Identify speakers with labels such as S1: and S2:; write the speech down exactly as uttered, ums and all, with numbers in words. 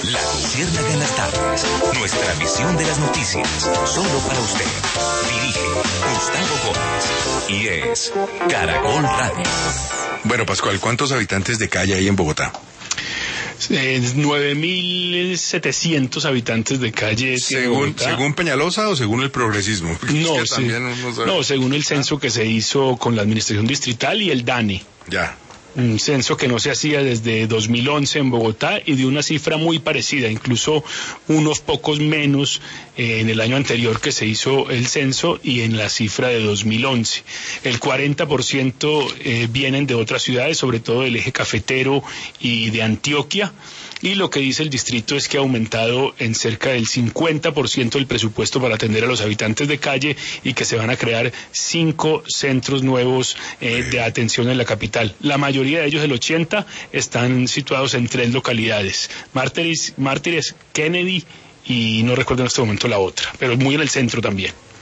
S1: La Luciérnaga en las tardes. Nuestra visión de las noticias. Solo para usted. Dirige Gustavo Gómez. Y es Caracol Radio.
S2: Bueno, Pascual, ¿cuántos habitantes de calle hay en Bogotá?
S3: Eh, nueve mil setecientos habitantes de calle.
S2: Según, ¿Según Peñalosa o según el progresismo?
S3: No,
S2: es que
S3: sí.
S2: no,
S3: no, según el censo que se hizo con la administración distrital y el DANE.
S2: Ya.
S3: Un censo que no se hacía desde dos mil once en Bogotá y de una cifra muy parecida, incluso unos pocos menos eh, en el año anterior que se hizo el censo y en la cifra de dos mil once. El cuarenta por ciento eh, vienen de otras ciudades, sobre todo del eje cafetero y de Antioquia. Y lo que dice el distrito es que ha aumentado en cerca del cincuenta por ciento el presupuesto para atender a los habitantes de calle y que se van a crear cinco centros nuevos eh, de atención en la capital. La mayoría de ellos, el ochenta, están situados en tres localidades: Mártires, Mártires, Kennedy y no recuerdo en este momento la otra, pero muy en el centro también.